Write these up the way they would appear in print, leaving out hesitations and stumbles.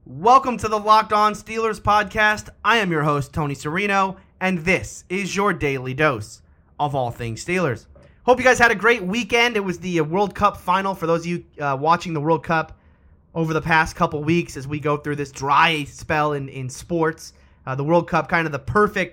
Welcome to the Locked On Steelers podcast. I am your host, Tony Serino, and this is your daily dose of all things Steelers. Hope you guys had a great weekend. It was the World Cup final for those of you watching the World Cup over the past couple weeks as we go through this dry spell in sports. The World Cup comes at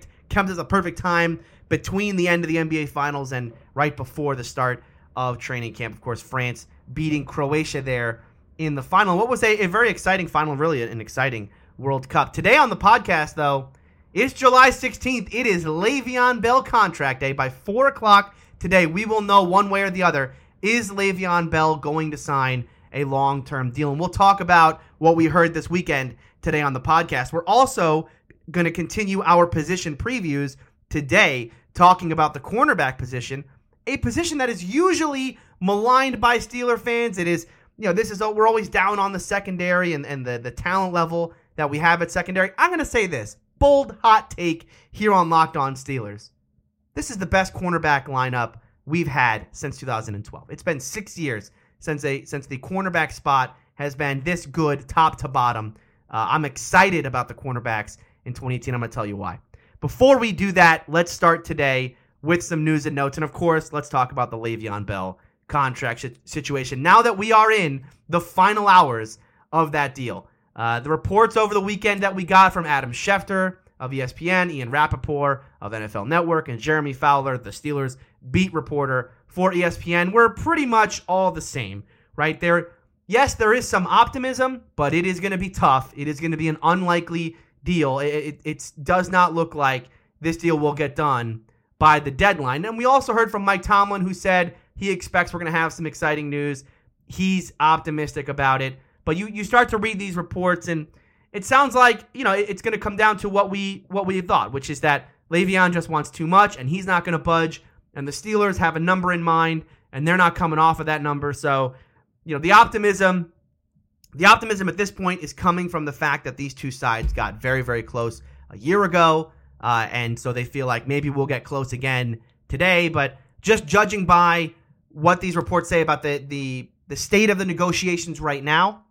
the perfect time between the end of the NBA Finals and right before the start of training camp. Of course, France beating Croatia there in the final. What was a very exciting final, really an exciting World Cup. Today on the podcast, though, it's July 16th. It is Le'Veon Bell contract day. By 4 o'clock today, we will know one way or the other, is Le'Veon Bell going to sign a long-term deal? And we'll talk about what we heard this weekend today on the podcast. We're also going to continue our position previews today, talking about the cornerback position, a position that is usually maligned by Steeler fans. It is, we're always down on the secondary and the talent level that we have at secondary. I'm going to say this, bold, hot take here on Locked On Steelers. This is the best cornerback lineup we've had since 2012. It's been 6 years since the cornerback spot has been this good top to bottom. I'm excited about the cornerbacks in 2018. I'm going to tell you why. Before we do that, let's start today with some news and notes. And of course, let's talk about the Le'Veon Bell contract situation now that we are in the final hours of that deal. The reports over the weekend that we got from Adam Schefter of ESPN, Ian Rappaport of NFL Network, and Jeremy Fowler, the Steelers beat reporter for ESPN, were pretty much all the same, right? Yes, there is some optimism, but it is going to be tough. It is going to be an unlikely deal. It does not look like this deal will get done by the deadline. And we also heard from Mike Tomlin, who said he expects we're going to have some exciting news. He's optimistic about it. But you start to read these reports, and it sounds like, it's going to come down to what we thought, which is that Le'Veon just wants too much, and he's not going to budge. And the Steelers have a number in mind, and they're not coming off of that number. So, the optimism at this point is coming from the fact that these two sides got very, very close a year ago. And so they feel like maybe we'll get close again today. But just judging by what these reports say about the state of the negotiations right now,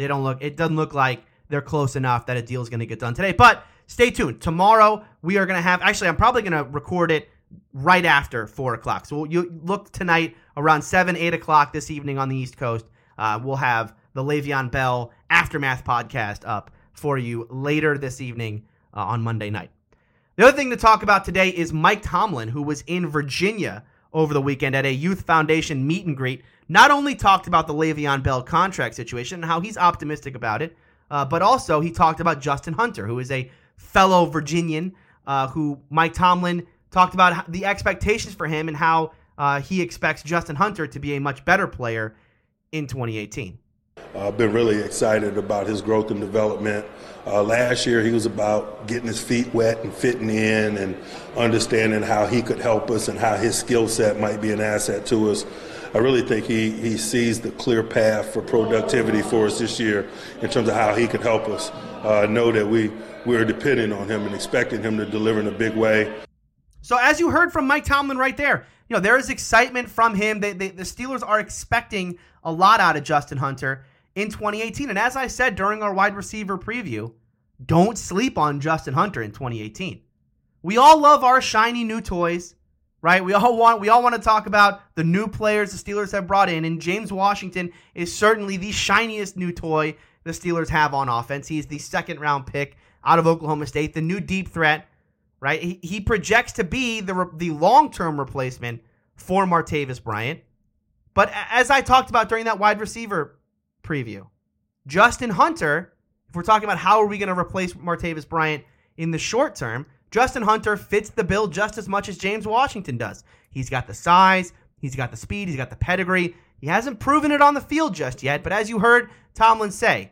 it doesn't look like they're close enough that a deal is going to get done today. But stay tuned. Tomorrow we are going to have, I'm probably going to record it right after 4 o'clock. So you look tonight around 7, 8 o'clock this evening on the East Coast. We'll have the Le'Veon Bell Aftermath podcast up for you later this evening on Monday night. The other thing to talk about today is Mike Tomlin, who was in Virginia over the weekend at a Youth Foundation meet and greet. Not only talked about the Le'Veon Bell contract situation and how he's optimistic about it, but also he talked about Justin Hunter, who is a fellow Virginian, who Mike Tomlin talked about the expectations for him and how he expects Justin Hunter to be a much better player in 2018. I've been really excited about his growth and development. Last year, he was about getting his feet wet and fitting in and understanding how he could help us and how his skill set might be an asset to us. I really think he sees the clear path for productivity for us this year in terms of how he could help us. Know that we're depending on him and expecting him to deliver in a big way. So as you heard from Mike Tomlin right there, there is excitement from him. The Steelers are expecting a lot out of Justin Hunter in 2018. And as I said during our wide receiver preview, don't sleep on Justin Hunter in 2018. We all love our shiny new toys, right? We all want to talk about the new players the Steelers have brought in, and James Washington is certainly the shiniest new toy the Steelers have on offense. He's the second-round pick out of Oklahoma State, the new deep threat, right? He projects to be the long-term replacement for Martavis Bryant. But as I talked about during that wide receiver preview, Justin Hunter, if we're talking about how are we going to replace Martavis Bryant in the short term, Justin Hunter fits the bill just as much as James Washington does. He's got the size, he's got the speed, he's got the pedigree. He hasn't proven it on the field just yet, but as you heard Tomlin say,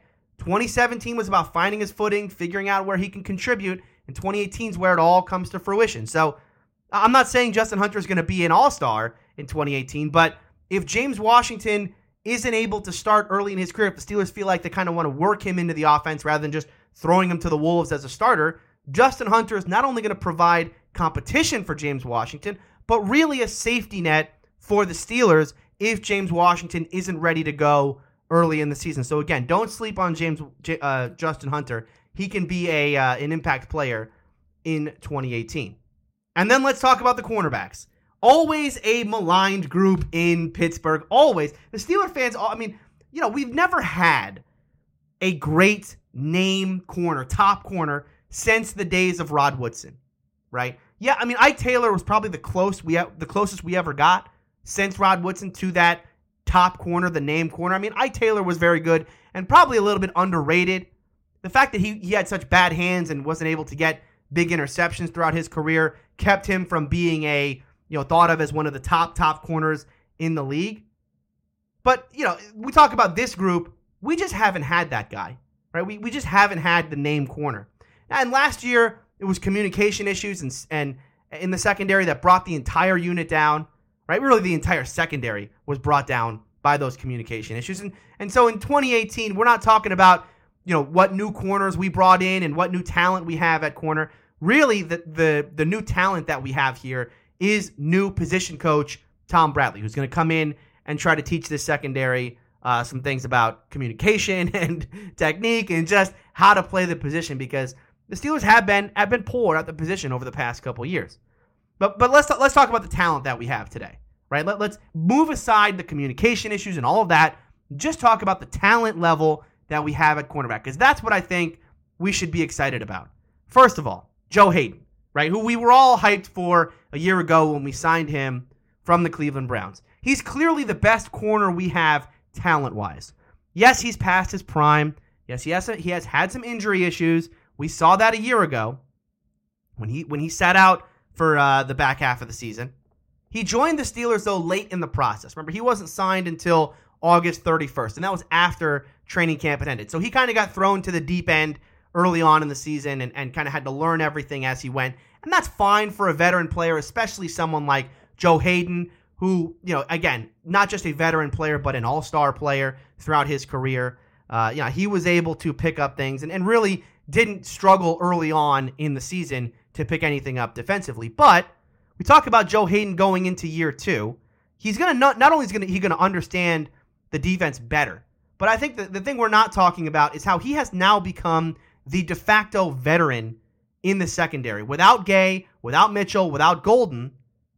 2017 was about finding his footing, figuring out where he can contribute, and 2018 is where it all comes to fruition. So I'm not saying Justin Hunter is going to be an all-star in 2018, but if James Washington isn't able to start early in his career, if the Steelers feel like they kind of want to work him into the offense rather than just throwing him to the wolves as a starter, Justin Hunter is not only going to provide competition for James Washington, but really a safety net for the Steelers if James Washington isn't ready to go early in the season. So again, don't sleep on Justin Hunter. He can be an impact player in 2018. And then let's talk about the cornerbacks. Always a maligned group in Pittsburgh. Always. The Steelers fans, we've never had a great name corner, top corner, since the days of Rod Woodson, right? Yeah, Ike Taylor was probably the closest we ever got since Rod Woodson to that top corner, the name corner. Ike Taylor was very good and probably a little bit underrated. The fact that he had such bad hands and wasn't able to get big interceptions throughout his career kept him from being thought of as one of the top corners in the league. But, we talk about this group, we just haven't had that guy, right? We just haven't had the name corner. And last year, it was communication issues and in the secondary that brought the entire unit down, right? Really, the entire secondary was brought down by those communication issues. And so in 2018, we're not talking about, what new corners we brought in and what new talent we have at corner. Really, the new talent that we have here is new position coach Tom Bradley, who's going to come in and try to teach this secondary some things about communication and technique and just how to play the position, because the Steelers have been poor at the position over the past couple years. But let's talk about the talent that we have today, right? Let's move aside the communication issues and all of that. Just talk about the talent level that we have at cornerback, because that's what I think we should be excited about. First of all, Joe Haden, right, who we were all hyped for a year ago when we signed him from the Cleveland Browns. He's clearly the best corner we have talent-wise. Yes, he's past his prime. Yes, he has had some injury issues. We saw that a year ago when he sat out for the back half of the season. He joined the Steelers, though, late in the process. Remember, he wasn't signed until August 31st, and that was after training camp had ended. So he kind of got thrown to the deep end early on in the season and kind of had to learn everything as he went. And that's fine for a veteran player, especially someone like Joe Haden, who, again, not just a veteran player, but an all-star player throughout his career. He was able to pick up things and really didn't struggle early on in the season to pick anything up defensively. But we talk about Joe Haden going into year 2. He's going to not only is he going to understand the defense better, but I think the thing we're not talking about is how he has now become the de facto veteran in the secondary. Without Gay, without Mitchell, without Golden,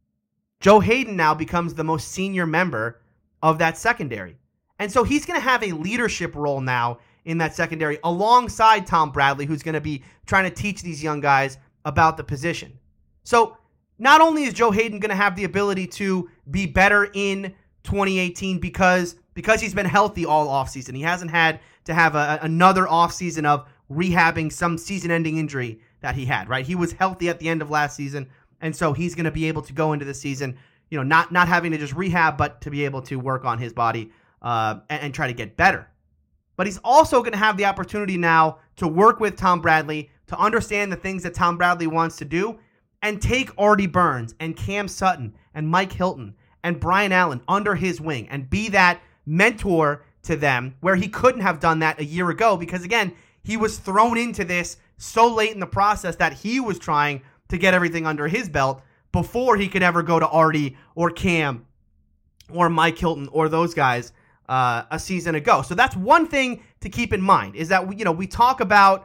Joe Haden now becomes the most senior member of that secondary. And so he's going to have a leadership role now in that secondary alongside Tom Bradley, who's going to be trying to teach these young guys about the position. So not only is Joe Haden going to have the ability to be better in 2018 because he's been healthy all offseason. He hasn't had to have another offseason of rehabbing some season-ending injury that he had, right? He was healthy at the end of last season, and so he's going to be able to go into the season, not having to just rehab, but to be able to work on his body and try to get better. But he's also going to have the opportunity now to work with Tom Bradley, to understand the things that Tom Bradley wants to do, and take Artie Burns and Cam Sutton and Mike Hilton and Brian Allen under his wing and be that mentor to them, where he couldn't have done that a year ago because, again, he was thrown into this so late in the process that he was trying to get everything under his belt before he could ever go to Artie or Cam or Mike Hilton or those guys a season ago. So that's one thing to keep in mind, is that we talk about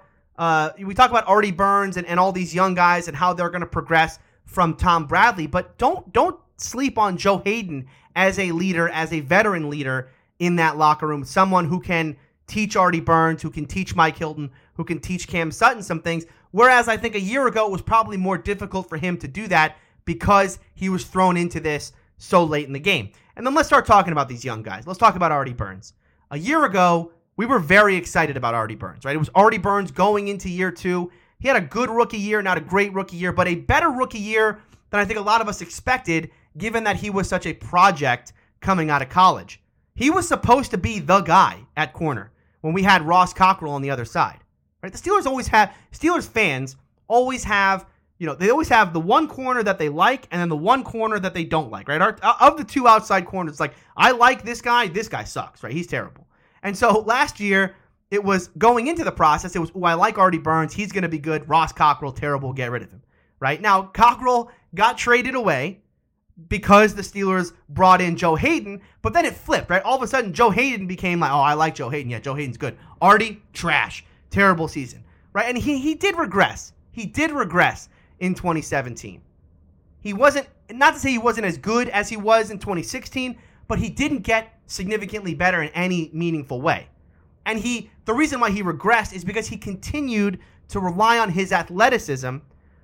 Artie Burns and all these young guys and how they're going to progress from Tom Bradley, but don't sleep on Joe Haden as a leader, as a veteran leader in that locker room, someone who can teach Artie Burns, who can teach Mike Hilton, who can teach Cam Sutton some things, whereas I think a year ago it was probably more difficult for him to do that because he was thrown into this so late in the game. And then let's start talking about these young guys. Let's talk about Artie Burns. A year ago, we were very excited about Artie Burns, right? It was Artie Burns going into year 2. He had a good rookie year, not a great rookie year, but a better rookie year than I think a lot of us expected, given that he was such a project coming out of college. He was supposed to be the guy at corner when we had Ross Cockrell on the other side, right? The Steelers fans always have, they always have the one corner that they like and then the one corner that they don't like, right? Of the two outside corners, like, I like this guy sucks, right? He's terrible. And so last year, it was going into the process, it was, I like Artie Burns, he's going to be good. Ross Cockrell, terrible, get rid of him, right? Now, Cockrell got traded away, because the Steelers brought in Joe Hayden, but then it flipped, right? All of a sudden, Joe Hayden became like, oh, I like Joe Hayden. Yeah, Joe Hayden's good. Artie, trash. Terrible season, right? And he did regress. He did regress in 2017. He wasn't, not to say he wasn't as good as he was in 2016, but he didn't get significantly better in any meaningful way. And the reason why he regressed is because he continued to rely on his athleticism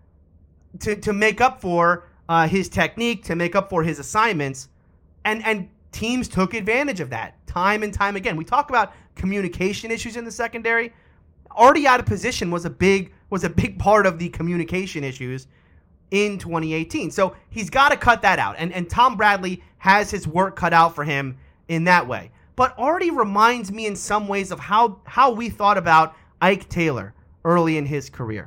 to make up for his technique, to make up for his assignments, and teams took advantage of that time and time again. We talk about communication issues in the secondary. Already out of position was a big part of the communication issues in 2018. So he's got to cut that out. And Tom Bradley has his work cut out for him in that way. But already reminds me in some ways of how we thought about Ike Taylor early in his career.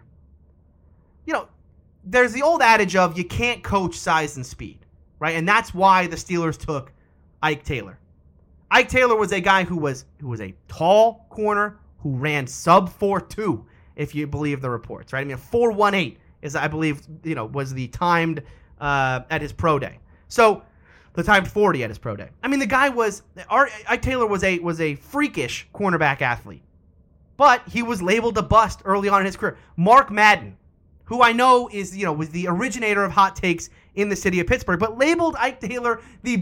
You know, there's the old adage of you can't coach size and speed, right? And that's why the Steelers took Ike Taylor. Ike Taylor was a guy who was a tall corner who ran sub 4.2, if you believe the reports, right? I mean, 4.18 is, I believe, was the timed at his pro day. So the timed 40 at his pro day. I mean, the guy Ike Taylor was a freakish cornerback athlete, but he was labeled a bust early on in his career. Mark Madden, who I know was the originator of hot takes in the city of Pittsburgh, but labeled Ike Taylor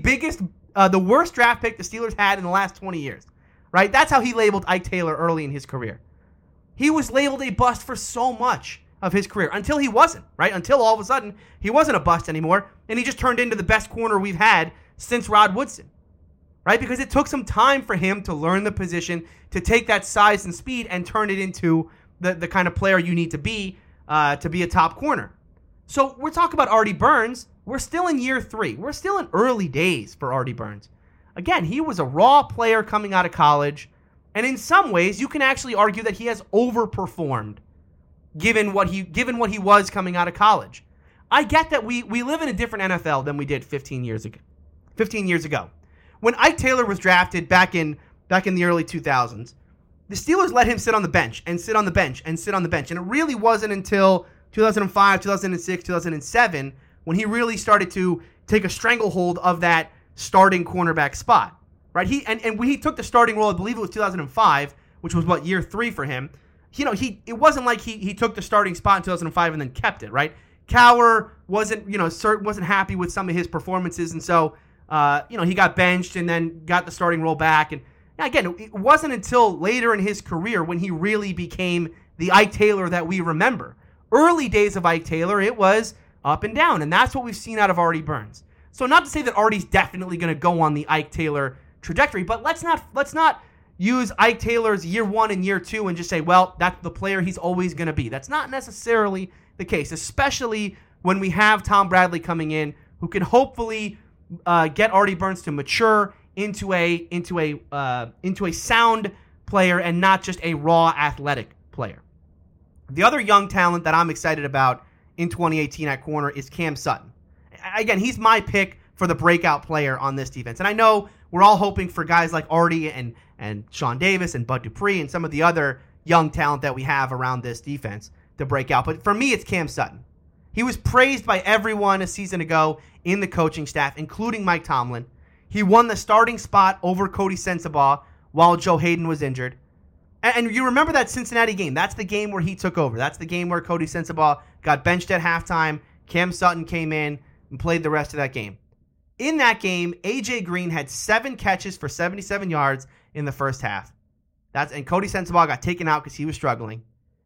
the worst draft pick the Steelers had in the last 20 years, right? That's how he labeled Ike Taylor early in his career. He was labeled a bust for so much of his career until he wasn't, right? Until all of a sudden he wasn't a bust anymore, and he just turned into the best corner we've had since Rod Woodson, right? Because it took some time for him to learn the position, to take that size and speed and turn it into the kind of player you need to be a top corner. So we're talking about Artie Burns. We're still in year 3. We're still in early days for Artie Burns. Again, he was a raw player coming out of college, and in some ways you can actually argue that he has overperformed given what he was coming out of college. I get that we live in a different NFL than we did 15 years ago. 15 years ago. When Ike Taylor was drafted back in the early 2000s, the Steelers let him sit on the bench and sit on the bench and sit on the bench. And it really wasn't until 2005, 2006, 2007 when he really started to take a stranglehold of that starting cornerback spot. Right? When he took the starting role, I believe it was 2005, which was year 3 for him. It wasn't like he took the starting spot in 2005 and then kept it, right? Cowher wasn't happy with some of his performances, and so he got benched and then got the starting role back. And again, it wasn't until later in his career when he really became the Ike Taylor that we remember. Early days of Ike Taylor, it was up and down, and that's what we've seen out of Artie Burns. So not to say that Artie's definitely going to go on the Ike Taylor trajectory, but let's not use Ike Taylor's year 1 and year 2 and just say, well, that's the player he's always going to be. That's not necessarily the case, especially when we have Tom Bradley coming in, who can hopefully get Artie Burns to mature into a sound player and not just a raw athletic player. The other young talent that I'm excited about in 2018 at corner is Cam Sutton. Again, he's my pick for the breakout player on this defense. And I know we're all hoping for guys like Artie and Sean Davis and Bud Dupree and some of the other young talent that we have around this defense to break out. But for me, it's Cam Sutton. He was praised by everyone a season ago in the coaching staff, including Mike Tomlin. He won the starting spot over Cody Sensabaugh while Joe Hayden was injured. And you remember that Cincinnati game. That's the game where he took over. That's the game where Cody Sensabaugh got benched at halftime. Cam Sutton came in and played the rest of that game. In that game, A.J. Green had 7 catches for 77 yards in the first half. And Cody Sensabaugh got taken out because he was struggling.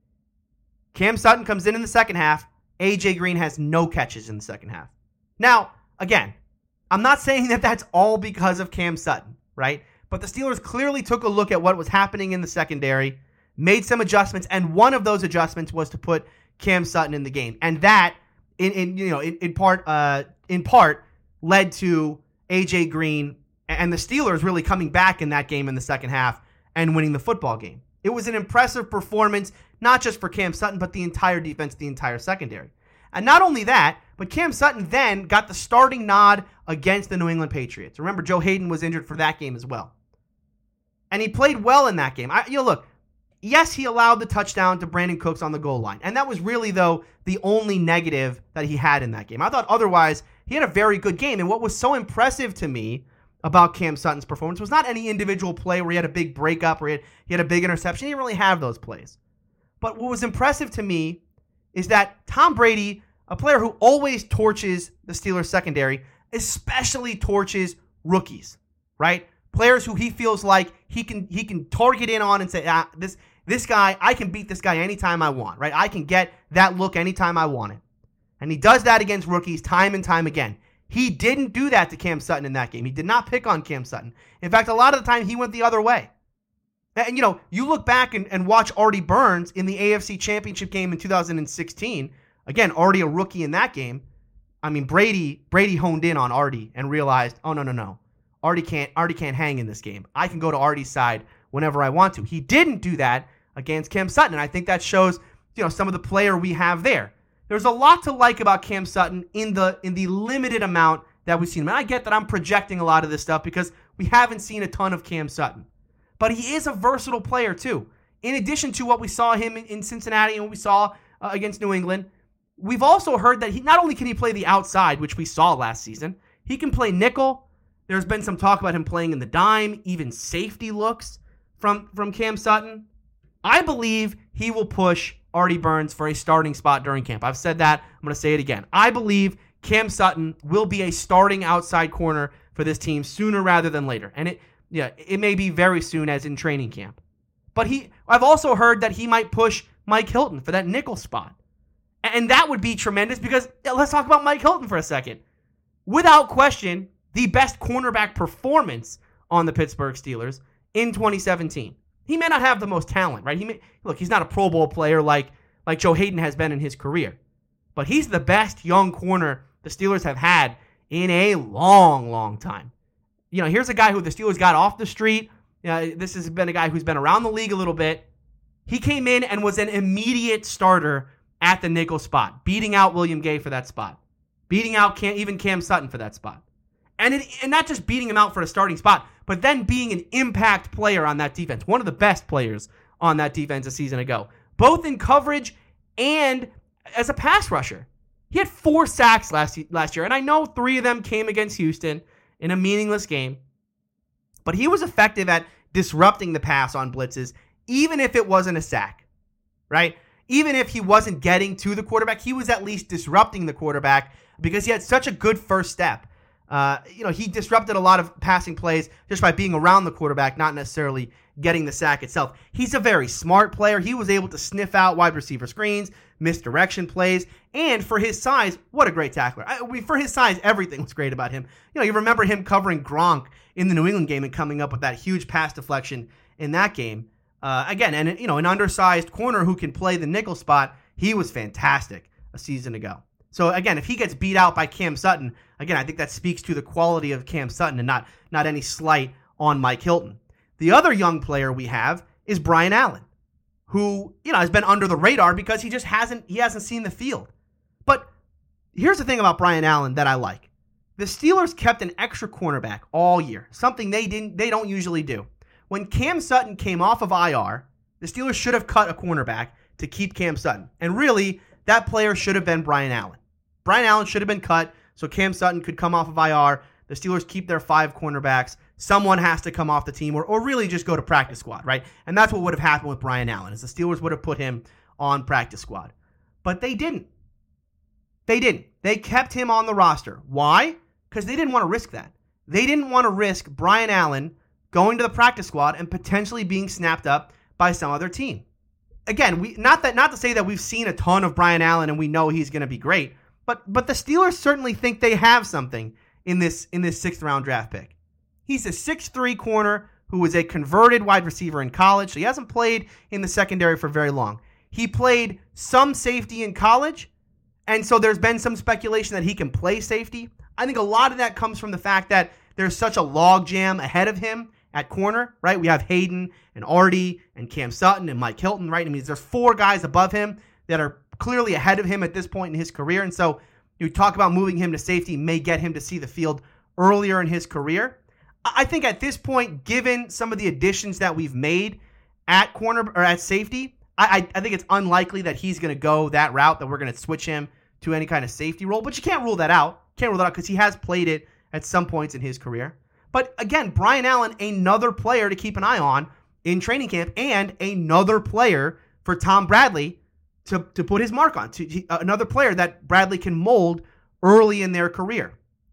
Cam Sutton comes in the second half. A.J. Green has no catches in the second half. Now, again, I'm not saying that that's all because of Cam Sutton, right? But the Steelers clearly took a look at what was happening in the secondary, made some adjustments, and one of those adjustments was to put Cam Sutton in the game. And that, in part, led to A.J. Green and the Steelers really coming back in that game in the second half and winning the football game. It was an impressive performance, not just for Cam Sutton, but the entire defense, the entire secondary. And not only that, but Cam Sutton then got the starting nod against the New England Patriots. Remember, Joe Hayden was injured for that game as well. And he played well in that game. Look, yes, he allowed the touchdown to Brandon Cooks on the goal line. And that was really, though, the only negative that he had in that game. I thought otherwise he had a very good game. And what was so impressive to me about Cam Sutton's performance was not any individual play where he had a big breakup or he had a big interception. He didn't really have those plays. But what was impressive to me is that Tom Brady, a player who always torches the Steelers secondary, especially torches rookies, right? Players who he feels like he can target in on and say, this guy, I can beat this guy anytime I want, right? I can get that look anytime I want it. And he does that against rookies time and time again. He didn't do that to Cam Sutton in that game. He did not pick on Cam Sutton. In fact, a lot of the time he went the other way. And, you look back and watch Artie Burns in the AFC Championship game in 2016. Again, Artie a rookie in that game. I mean, Brady honed in on Artie and realized, oh, no. Artie can't hang in this game. I can go to Artie's side whenever I want to. He didn't do that against Cam Sutton, and I think that shows, some of the player we have there. There's a lot to like about Cam Sutton in the limited amount that we've seen him. And I get that I'm projecting a lot of this stuff because we haven't seen a ton of Cam Sutton. But he is a versatile player too. In addition to what we saw him in Cincinnati and what we saw against New England, we've also heard that he not only can he play the outside, which we saw last season, he can play nickel. There's been some talk about him playing in the dime, even safety looks from Cam Sutton. I believe he will push Artie Burns for a starting spot during camp. I've said that. I'm going to say it again. I believe Cam Sutton will be a starting outside corner for this team sooner rather than later. And it may be very soon, as in training camp. But I've also heard that he might push Mike Hilton for that nickel spot. And that would be tremendous because let's talk about Mike Hilton for a second. Without question, the best cornerback performance on the Pittsburgh Steelers in 2017. He may not have the most talent, right? He's not a Pro Bowl player like Joe Hayden has been in his career. But he's the best young corner the Steelers have had in a long, long time. Here's a guy who the Steelers got off the street. This has been a guy who's been around the league a little bit. He came in and was an immediate starter at the nickel spot, beating out William Gay for that spot, beating out even Cam Sutton for that spot. And not just beating him out for a starting spot, but then being an impact player on that defense, one of the best players on that defense a season ago, both in coverage and as a pass rusher. He had 4 sacks last year, and I know 3 of them came against Houston in a meaningless game, but he was effective at disrupting the pass on blitzes, even if it wasn't a sack, right? Even if he wasn't getting to the quarterback, he was at least disrupting the quarterback because he had such a good first step. He disrupted a lot of passing plays just by being around the quarterback, not necessarily getting the sack itself. He's a very smart player. He was able to sniff out wide receiver screens, misdirection plays, and for his size, what a great tackler. For his size, everything was great about him. You remember him covering Gronk in the New England game and coming up with that huge pass deflection in that game. An undersized corner who can play the nickel spot, he was fantastic a season ago. So again, if he gets beat out by Cam Sutton, again, I think that speaks to the quality of Cam Sutton and not any slight on Mike Hilton. The other young player we have is Brian Allen, who, has been under the radar because he hasn't seen the field. But here's the thing about Brian Allen that I like. The Steelers kept an extra cornerback all year, something they don't usually do. When Cam Sutton came off of IR, the Steelers should have cut a cornerback to keep Cam Sutton. And really, that player should have been Brian Allen. Brian Allen should have been cut so Cam Sutton could come off of IR. The Steelers keep their 5 cornerbacks. Someone has to come off the team or really just go to practice squad, right? And that's what would have happened with Brian Allen, is the Steelers would have put him on practice squad. But they didn't. They kept him on the roster. Why? Because they didn't want to risk that. They didn't want to risk Brian Allen going to the practice squad and potentially being snapped up by some other team. Again, not to say that we've seen a ton of Brian Allen and we know he's going to be great, but the Steelers certainly think they have something in this 6th round draft pick. He's a 6'3" corner who was a converted wide receiver in college, so he hasn't played in the secondary for very long. He played some safety in college, and so there's been some speculation that he can play safety. I think a lot of that comes from the fact that there's such a logjam ahead of him at corner, right? We have Hayden and Artie and Cam Sutton and Mike Hilton, right? I mean, there's 4 guys above him that are clearly ahead of him at this point in his career. And so you talk about moving him to safety may get him to see the field earlier in his career. I think at this point, given some of the additions that we've made at corner or at safety, I think it's unlikely that he's going to go that route, that we're going to switch him to any kind of safety role. But you can't rule that out. Can't rule that out because he has played it at some points in his career. But again, Brian Allen, another player to keep an eye on in training camp and another player for Tom Bradley to put his mark on. Another player that Bradley can mold early in their career.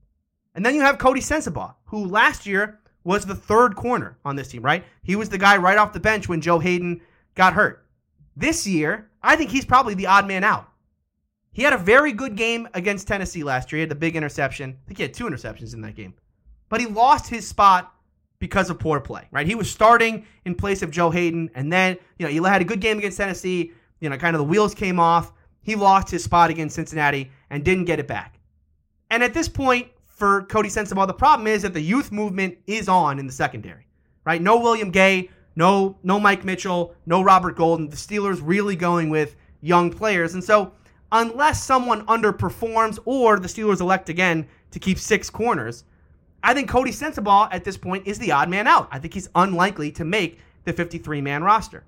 And then you have Cody Sensabaugh, who last year was the third corner on this team, right? He was the guy right off the bench when Joe Hayden got hurt. This year, I think he's probably the odd man out. He had a very good game against Tennessee last year. He had the big interception. I think he had 2 interceptions in that game. But he lost his spot because of poor play, right? He was starting in place of Joe Hayden, and then, he had a good game against Tennessee. Kind of the wheels came off. He lost his spot against Cincinnati and didn't get it back. And at this point, for Cody Sensabaugh, the problem is that the youth movement is on in the secondary, right? No William Gay, no Mike Mitchell, no Robert Golden. The Steelers really going with young players. And so unless someone underperforms or the Steelers elect again to keep 6 corners, I think Cody Sensabaugh at this point is the odd man out. I think he's unlikely to make the 53-man roster.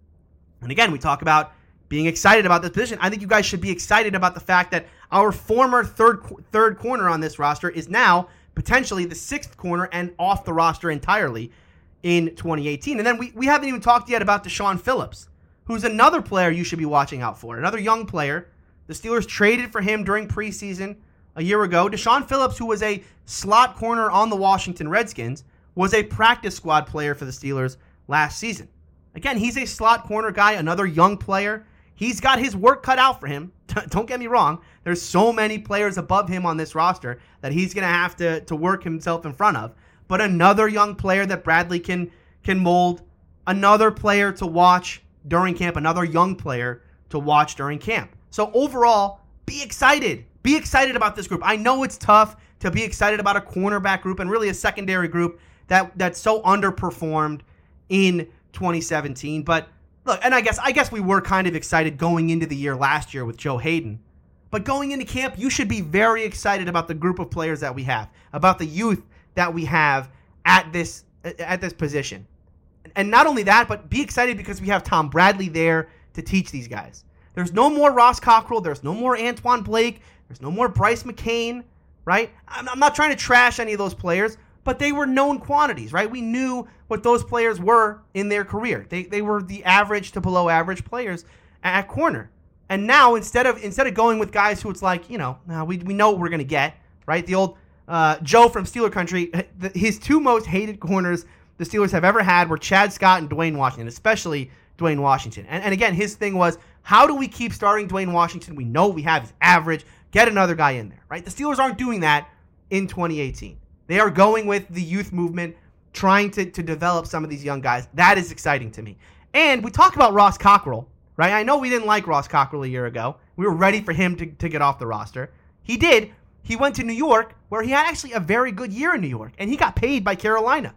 And again, we talk about being excited about this position. I think you guys should be excited about the fact that our former third corner on this roster is now potentially the 6th corner and off the roster entirely in 2018. And then we haven't even talked yet about Deshaun Phillips, who's another player you should be watching out for, another young player. The Steelers traded for him during preseason a year ago. Deshaun Phillips, who was a slot corner on the Washington Redskins, was a practice squad player for the Steelers last season. Again, he's a slot corner guy, another young player. He's got his work cut out for him. Don't get me wrong. There's so many players above him on this roster that he's going to have to work himself in front of. But another young player that Bradley can mold, another player to watch during camp, another young player to watch during camp. So overall, be excited. Be excited about this group. I know it's tough to be excited about a cornerback group and really a secondary group that's so underperformed in 2017. But look, and I guess we were kind of excited going into the year last year with Joe Hayden. But going into camp, you should be very excited about the group of players that we have, about the youth that we have at this position. And not only that, but be excited because we have Tom Bradley there to teach these guys. There's no more Ross Cockrell. There's no more Antoine Blake. There's no more Bryce McCain, right? I'm not trying to trash any of those players, but they were known quantities, right? We knew what those players were in their career. They were the average to below average players at corner. And now instead of going with guys who it's like, we know what we're going to get, right? The old Joe from Steeler Country, his 2 most hated corners the Steelers have ever had were Chad Scott and Dwayne Washington, especially Dwayne Washington. And again, his thing was, how do we keep starting Dwayne Washington? We know we have his average. Get another guy in there, right? The Steelers aren't doing that in 2018. They are going with the youth movement, trying to develop some of these young guys. That is exciting to me. And we talk about Ross Cockrell, right? I know we didn't like Ross Cockrell a year ago. We were ready for him to get off the roster. He did. He went to New York, where he had actually a very good year in New York, and he got paid by Carolina.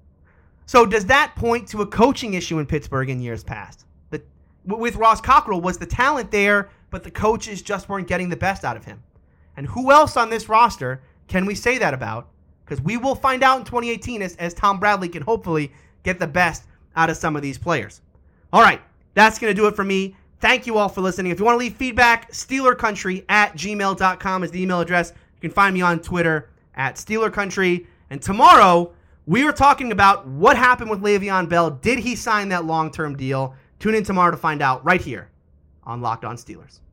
So does that point to a coaching issue in Pittsburgh in years past? With Ross Cockrell, was the talent there, but the coaches just weren't getting the best out of him? And who else on this roster can we say that about? Because we will find out in 2018 as Tom Bradley can hopefully get the best out of some of these players. All right, that's going to do it for me. Thank you all for listening. If you want to leave feedback, SteelerCountry@gmail.com is the email address. You can find me on Twitter @SteelerCountry. And tomorrow, we are talking about what happened with Le'Veon Bell. Did he sign that long-term deal? Tune in tomorrow to find out right here on Locked On Steelers.